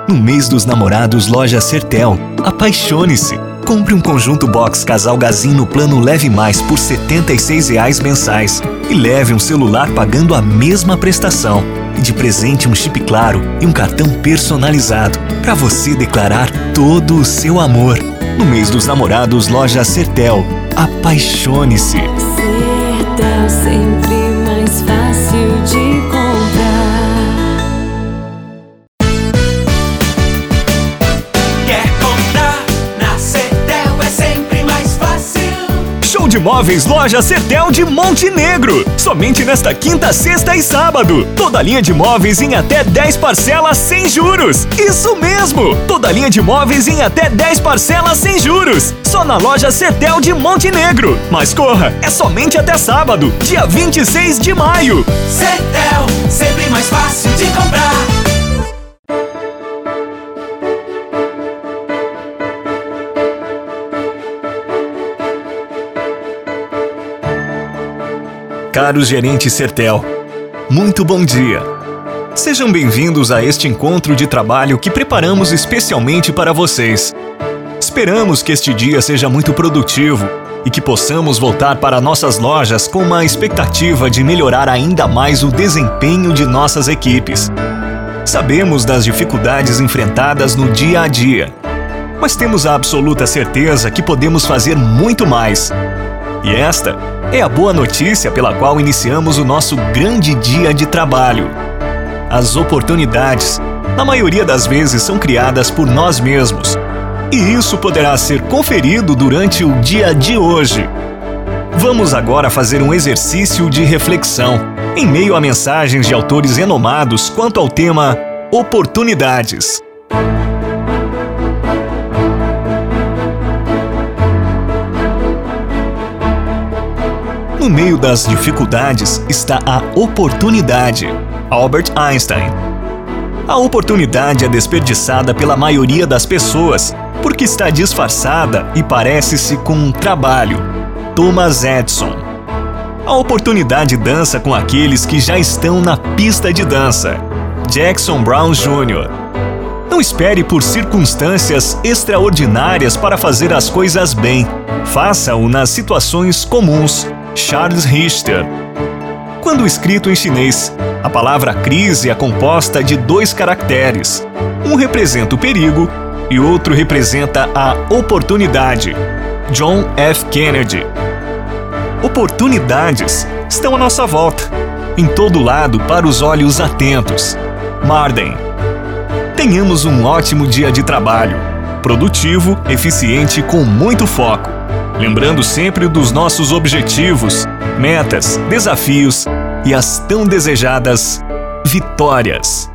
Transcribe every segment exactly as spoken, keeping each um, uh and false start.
No mês dos namorados, Loja Sertel. Apaixone-se! Compre um conjunto box casal Gazin no plano Leve Mais por setenta e seis reais mensais e leve um celular pagando a mesma prestação. E de presente um chip Claro e um cartão personalizado para você declarar todo o seu amor. No mês dos namorados, Loja Sertel. Apaixone-se! Sertel, sempre mais fácil de comprar. De móveis Loja Sertel de Monte Negro. Somente nesta quinta, sexta e sábado. Toda linha de móveis em até dez parcelas sem juros. Isso mesmo! Toda linha de móveis em até dez parcelas sem juros. Só na Loja Sertel de Monte Negro. Mas corra, é somente até sábado, dia vinte e seis de maio. Sertel, sempre mais fácil de comprar. Caros gerentes Sertel, muito bom dia! Sejam bem-vindos a este encontro de trabalho que preparamos especialmente para vocês. Esperamos que este dia seja muito produtivo e que possamos voltar para nossas lojas com uma expectativa de melhorar ainda mais o desempenho de nossas equipes. Sabemos das dificuldades enfrentadas no dia a dia, mas temos a absoluta certeza que podemos fazer muito mais. E esta é a boa notícia pela qual iniciamos o nosso grande dia de trabalho. As oportunidades, na maioria das vezes, são criadas por nós mesmos. E isso poderá ser conferido durante o dia de hoje. Vamos agora fazer um exercício de reflexão, em meio a mensagens de autores renomados quanto ao tema oportunidades. No meio das dificuldades está a oportunidade. Albert Einstein. A oportunidade é desperdiçada pela maioria das pessoas porque está disfarçada e parece-se com um trabalho. Thomas Edison. A oportunidade dança com aqueles que já estão na pista de dança. Jackson Brown Júnior Não espere por circunstâncias extraordinárias para fazer as coisas bem. Faça-o nas situações comuns. Charles Richter. Quando escrito em chinês, a palavra crise é composta de dois caracteres. Um representa o perigo e outro representa a oportunidade. John F. Kennedy. Oportunidades estão à nossa volta, em todo lado para os olhos atentos. Marden. Tenhamos um ótimo dia de trabalho, produtivo, eficiente, com muito foco. Lembrando sempre dos nossos objetivos, metas, desafios e as tão desejadas vitórias.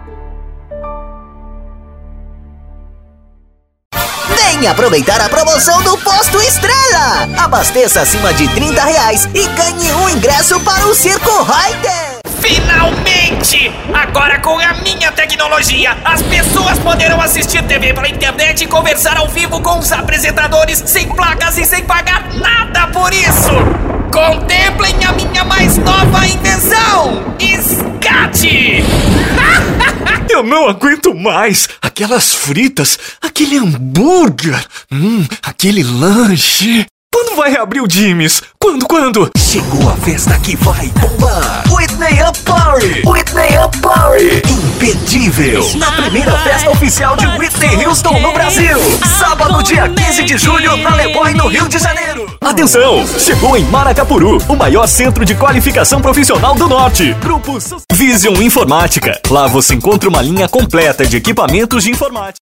Venha aproveitar a promoção do Posto Estrela! Abasteça acima de trinta reais e ganhe um ingresso para o Circo Rider! Finalmente! Agora com a minha tecnologia, as pessoas poderão assistir T V pela internet e conversar ao vivo com os apresentadores sem placas e sem pagar nada por isso! Contemplem a minha mais nova invenção! Escate! Eu não aguento mais! Aquelas fritas, aquele hambúrguer, hum, aquele lanche... Quando vai reabrir o Jimmy's? Quando, quando? Chegou a festa que vai bombar! Whitney Up Party! Whitney Up Party! Imperdível! Na primeira festa oficial de Whitney Houston no Brasil! Sábado, dia quinze de julho, na Leroy, no Rio de Janeiro! Atenção! Chegou em Maracapuru, o maior centro de qualificação profissional do Norte. Grupo Vision Informática. Lá você encontra uma linha completa de equipamentos de informática.